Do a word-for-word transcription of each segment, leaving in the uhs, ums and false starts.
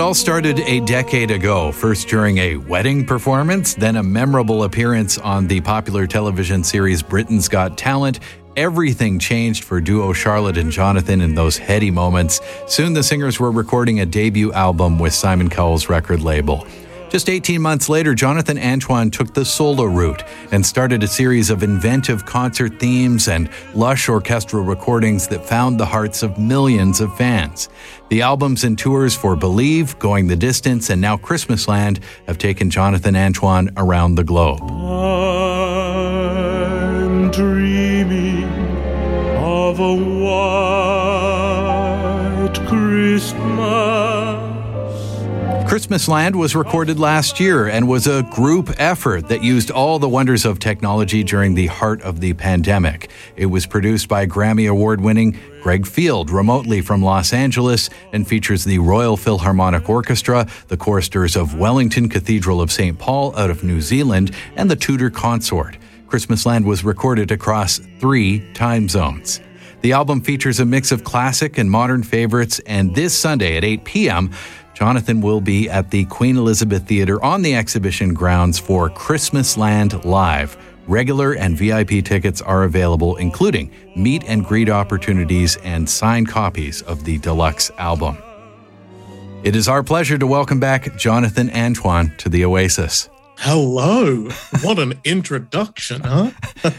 all started a decade ago, first during a wedding performance, then a memorable appearance on the popular television series Britain's Got Talent. Everything changed for duo Charlotte and Jonathan in those heady moments. Soon the singers were recording a debut album with Simon Cowell's record label. Just eighteen months later, Jonathan Antoine took the solo route and started a series of inventive concert themes and lush orchestral recordings that found the hearts of millions of fans. The albums and tours for Believe, Going the Distance, and now Christmasland have taken Jonathan Antoine around the globe. I'm dreaming of a white Christmas. Christmasland was recorded last year and was a group effort that used all the wonders of technology during the heart of the pandemic. It was produced by Grammy Award-winning Greg Field remotely from Los Angeles and features the Royal Philharmonic Orchestra, the choristers of Wellington Cathedral of Saint Paul out of New Zealand, and the Tudor Consort. Christmasland was recorded across three time zones. The album features a mix of classic and modern favorites, and this Sunday at eight p.m., Jonathan will be at the Queen Elizabeth Theatre on the exhibition grounds for Christmasland Live. Regular and V I P tickets are available, including meet and greet opportunities and signed copies of the deluxe album. It is our pleasure to welcome back Jonathan Antoine to the Oasis. Hello. What an introduction, huh?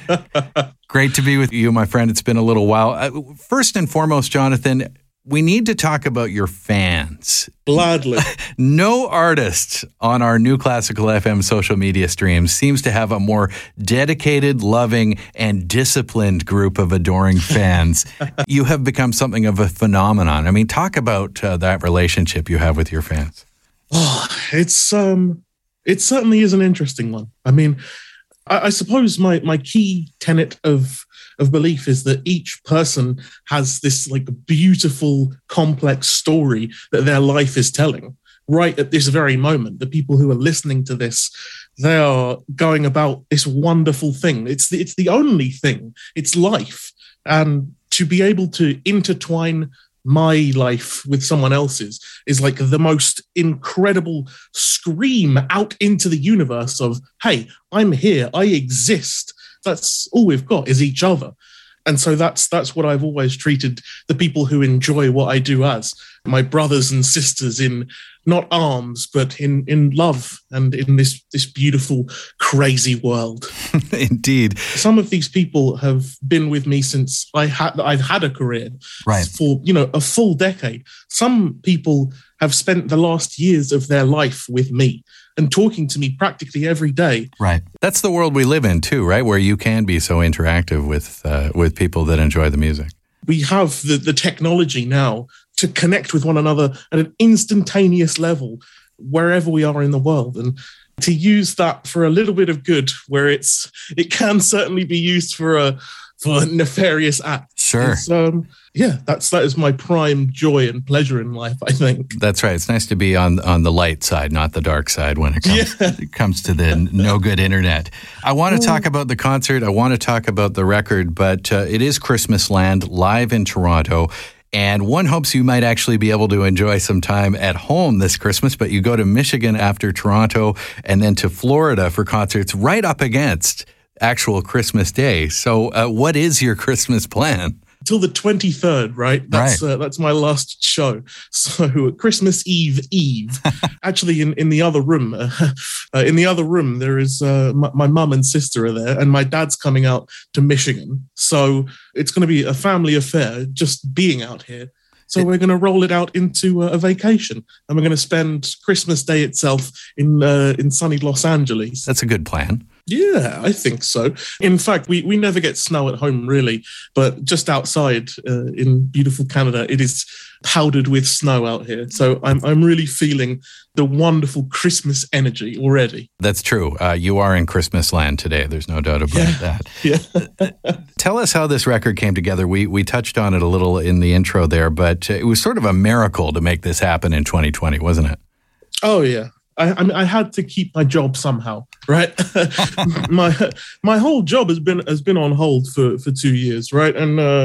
Great to be with you, my friend. It's been a little while. Uh, first and foremost, Jonathan, we need to talk about your fans. Gladly. No artist on our New Classical F M social media streams seems to have a more dedicated, loving, and disciplined group of adoring fans. You have become something of a phenomenon. I mean, talk about uh, that relationship you have with your fans. Oh, it's um, it certainly is an interesting one. I mean, I, I suppose my my key tenet of of belief is that each person has this like beautiful, complex story that their life is telling right at this very moment. The people who are listening to this, they are going about this wonderful thing. It's the, it's the only thing. It's life. And to be able to intertwine my life with someone else's is like the most incredible scream out into the universe of, hey, I'm here, I exist. That's all we've got is each other. And so that's that's what I've always treated the people who enjoy what I do as. My brothers and sisters in not arms, but in, in love and in this, this beautiful, crazy world. Indeed. Some of these people have been with me since I had I've had a career right. for, you know, a full decade. Some people have spent the last years of their life with me and talking to me practically every day. Right. That's the world we live in too, right? Where you can be so interactive with uh, with people that enjoy the music. We have the, the technology now to connect with one another at an instantaneous level wherever we are in the world. And to use that for a little bit of good, where it's it can certainly be used for a for a nefarious act. Sure. Um, yeah, that's that is my prime joy and pleasure in life, I think. That's right. It's nice to be on on the light side, not the dark side when it comes, yeah. it comes to the no good internet. I want to talk about the concert. I want to talk about the record, but uh, it is Christmasland live in Toronto. And one hopes you might actually be able to enjoy some time at home this Christmas, but you go to Michigan after Toronto and then to Florida for concerts right up against actual Christmas Day. So uh, what is your Christmas plan? Till the twenty-third, right? That's right. Uh, that's my last show. So Christmas Eve Eve. Actually, in, in the other room, uh, uh, in the other room, there is uh, my, my mum and sister are there, and my dad's coming out to Michigan. So it's going to be a family affair, just being out here. So we're going to roll it out into a vacation, and we're going to spend Christmas Day itself in uh, in sunny Los Angeles. That's a good plan. Yeah, I think so. In fact, we, we never get snow at home, really, but just outside uh, in beautiful Canada, it is powdered with snow out here. So I'm I'm really feeling the wonderful Christmas energy already. That's true. Uh, you are in Christmas land today. There's no doubt about yeah. that. Yeah. Tell us how this record came together. We we touched on it a little in the intro there, but it was sort of a miracle to make this happen in twenty twenty, wasn't it? Oh, yeah. I, I mean, I had to keep my job somehow, right? my my whole job has been has been on hold for, for two years, right? And uh,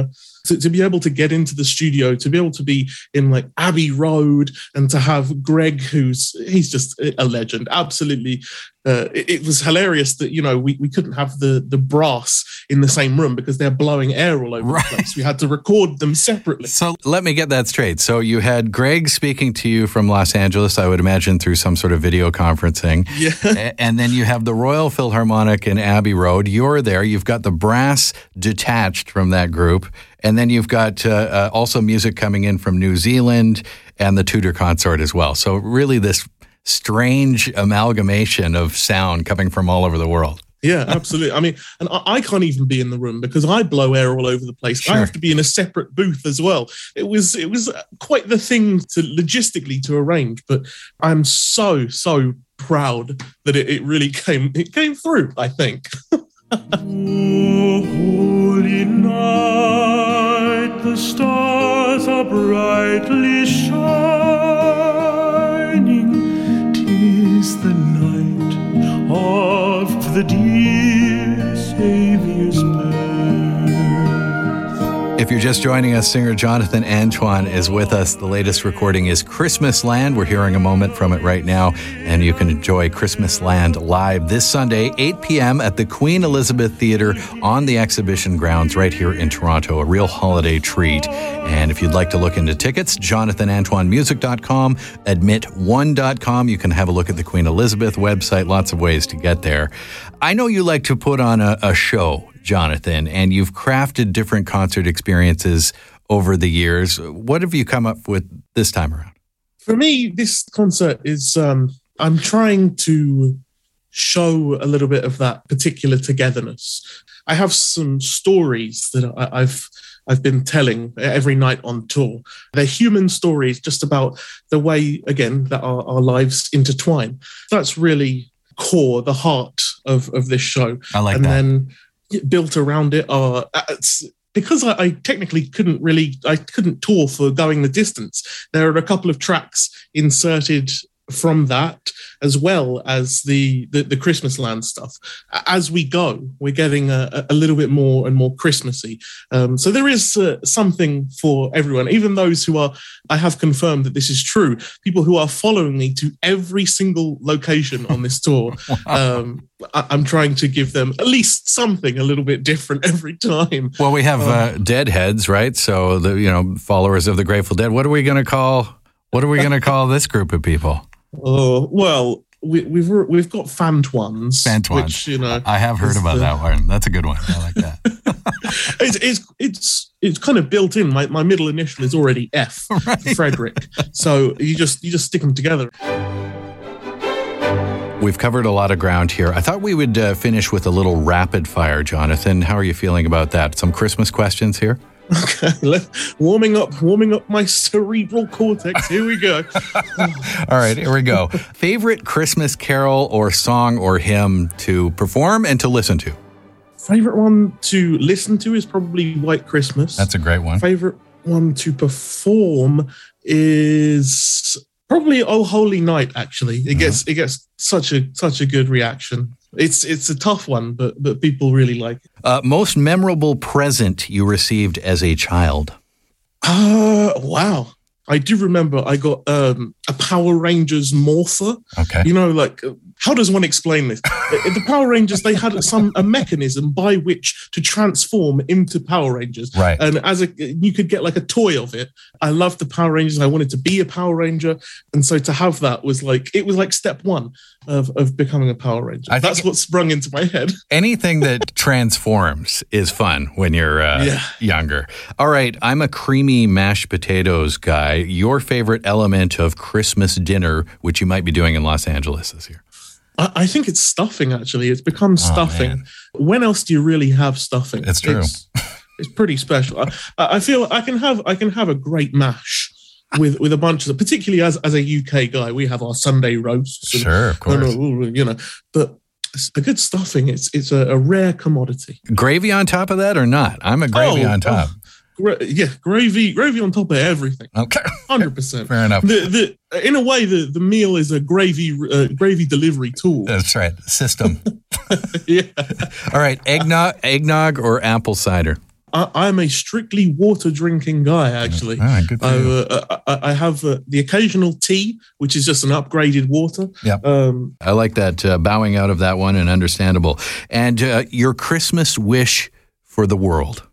to, to be able to get into the studio, to be able to be in like Abbey Road, and to have Greg, who's he's just a legend. Absolutely. Uh, it, it was hilarious that, you know, we, we couldn't have the, the brass in the same room because they're blowing air all over right. the place. We had to record them separately. So let me get that straight. So you had Greg speaking to you from Los Angeles, I would imagine through some sort of video conferencing. Yeah. And then you have the Royal Philharmonic in Abbey Road. You're there. You've got the brass detached from that group. And then you've got uh, uh, also music coming in from New Zealand and the Tudor Consort as well. So really this strange amalgamation of sound coming from all over the world. Yeah, absolutely. I mean, and I, I can't even be in the room because I blow air all over the place. Sure. I have to be in a separate booth as well. It was it was quite the thing to logistically to arrange, but I'm so so proud that it, it really came it came through, I think. Oh, holy night, the stars are brightly shining. 'Tis the night of the dear Saviour's birth. If you're just joining us, singer Jonathan Antoine is with us. The latest recording is Christmas Land. We're hearing a moment from it right now, and you can enjoy Christmas Land live this Sunday, eight p.m. at the Queen Elizabeth Theatre on the exhibition grounds right here in Toronto. A real holiday treat. And if you'd like to look into tickets, jonathan antoine music dot com, admit one dot com. You can have a look at the Queen Elizabeth website. Lots of ways to get there. I know you like to put on a, a show, Jonathan, and you've crafted different concert experiences over the years. What have you come up with this time around? For me, this concert is, um, I'm trying to show a little bit of that particular togetherness. I have some stories that I, I've I've been telling every night on tour. They're human stories just about the way, again, that our, our lives intertwine. That's really core, the heart of, of this show. I like and that. And then built around it are... It's, because I, I technically couldn't really... I couldn't tour for Going the Distance. There are a couple of tracks inserted from that, as well as the, the, the Christmas Land stuff. As we go, we're getting a, a little bit more and more Christmassy. Um, so there is uh, something for everyone, even those who are, I have confirmed that this is true, people who are following me to every single location on this tour. Wow. um, I, I'm trying to give them at least something a little bit different every time. Well, we have um, uh, Deadheads, right? So, the you know, followers of the Grateful Dead. What are we going to call, what are we going to call this group of people? Oh, well, we, we've we've got Fantwans. Fantwans. Which, you know, I have heard about the, that one. That's a good one. I like that. it's, it's it's it's kind of built in. My my middle initial is already F, right. Frederick. So you just you just stick them together. We've covered a lot of ground here. I thought we would uh, finish with a little rapid fire, Jonathan. How are you feeling about that? Some Christmas questions here? Okay, let's, warming up, warming up my cerebral cortex. Here we go. All right, here we go. Favorite Christmas carol or song or hymn to perform and to listen to? Favorite one to listen to is probably White Christmas. That's a great one. Favorite one to perform is probably Oh Holy Night. Actually, it uh-huh. gets it gets such a such a good reaction. It's it's a tough one, but but people really like it. Uh, most memorable present you received as a child? Uh, wow. I do remember I got um, a Power Rangers morpher. Okay. You know, like, how does one explain this? The Power Rangers, they had some a mechanism by which to transform into Power Rangers. Right. And as a, you could get like a toy of it. I loved the Power Rangers. I wanted to be a Power Ranger. And so to have that was like, it was like step one of, of becoming a Power Ranger. I That's what sprung into my head. Anything that transforms is fun when you're uh, yeah. younger. All right. I'm a creamy mashed potatoes guy. Your favorite element of Christmas dinner, which you might be doing in Los Angeles this year? I, I think it's stuffing, actually. It's become stuffing. Oh, when else do you really have stuffing? It's true. It's, it's pretty special. I, I feel I can have I can have a great mash with, with a bunch of, particularly as, as a U K guy, we have our Sunday roasts. And, sure, of course. You know, but a good stuffing, it's it's a, a rare commodity. Gravy on top of that or not? I'm a gravy oh, on top. Oh. Gra- yeah, gravy, gravy on top of everything. Okay, hundred percent. Fair enough. The, the, in a way, the, the meal is a gravy uh, gravy delivery tool. That's right, system. Yeah. All right, eggnog, eggnog or apple cider? I, I'm a strictly water drinking guy, actually. Ah, good for you. Uh, I, I have uh, the occasional tea, which is just an upgraded water. Yeah, um, I like that uh, bowing out of that one, and understandable. And uh, your Christmas wish for the world?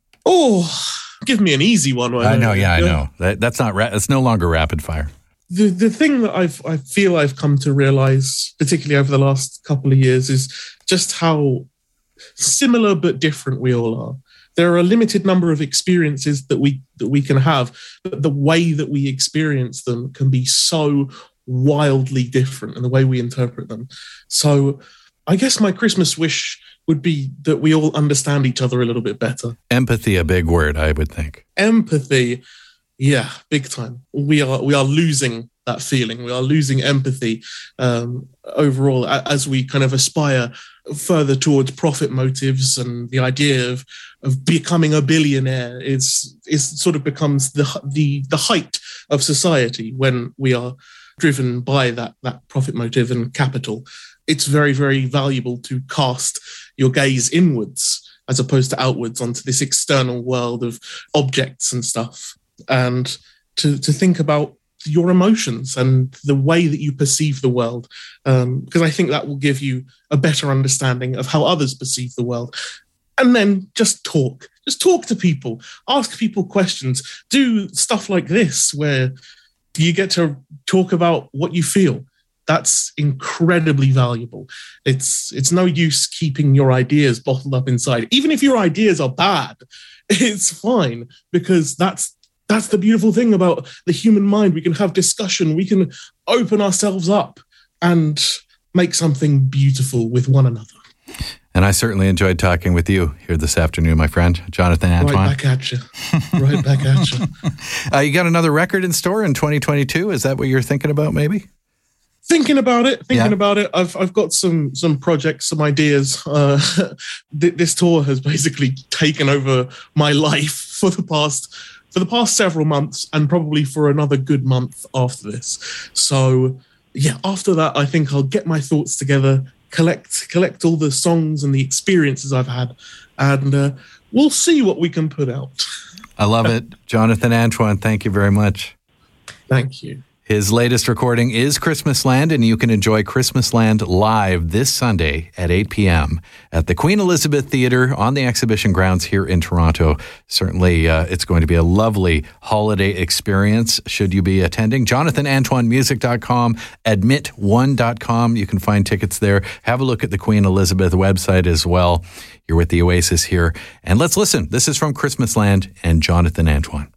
Oh, give me an easy one. I know, yeah, I know. That, that's not. Ra- it's no longer rapid fire. The the thing that I've I feel I've come to realize, particularly over the last couple of years, is just how similar but different we all are. There are a limited number of experiences that we that we can have, but the way that we experience them can be so wildly different, and the way we interpret them. So I guess my Christmas wish would be that we all understand each other a little bit better. Empathy, a big word, I would think. Empathy, yeah, big time. We are we are losing that feeling. We are losing empathy um, overall as we kind of aspire further towards profit motives, and the idea of of becoming a billionaire is is sort of becomes the the the height of society when we are driven by that that profit motive and capital. It's very, very valuable to cast your gaze inwards as opposed to outwards onto this external world of objects and stuff, and to to think about your emotions and the way that you perceive the world, um, because I think that will give you a better understanding of how others perceive the world. And then just talk, just talk to people, ask people questions, do stuff like this where you get to talk about what you feel. That's incredibly valuable. It's it's no use keeping your ideas bottled up inside. Even if your ideas are bad, it's fine, because that's That's the beautiful thing about the human mind. We can have discussion. We can open ourselves up and make something beautiful with one another. And I certainly enjoyed talking with you here this afternoon, my friend, Jonathan Antoine. Right back at you. Right back at you. Uh, you got another record in store in twenty twenty-two? Is that what you're thinking about, maybe? Thinking about it, thinking yeah. about it. I've I've got some some projects, some ideas. Uh, th- this tour has basically taken over my life for the past... for the past several months, and probably for another good month after this. So yeah, after that, I think I'll get my thoughts together, collect collect all the songs and the experiences I've had, and uh, we'll see what we can put out. I love it. Jonathan Antoine, thank you very much. Thank you. His latest recording is Christmasland, and you can enjoy Christmasland live this Sunday at eight p.m. at the Queen Elizabeth Theatre on the exhibition grounds here in Toronto. Certainly, uh, it's going to be a lovely holiday experience should you be attending. jonathan antoine music dot com, admit one dot com. You can find tickets there. Have a look at the Queen Elizabeth website as well. You're with the Oasis here, and let's listen. This is from Christmasland and Jonathan Antoine.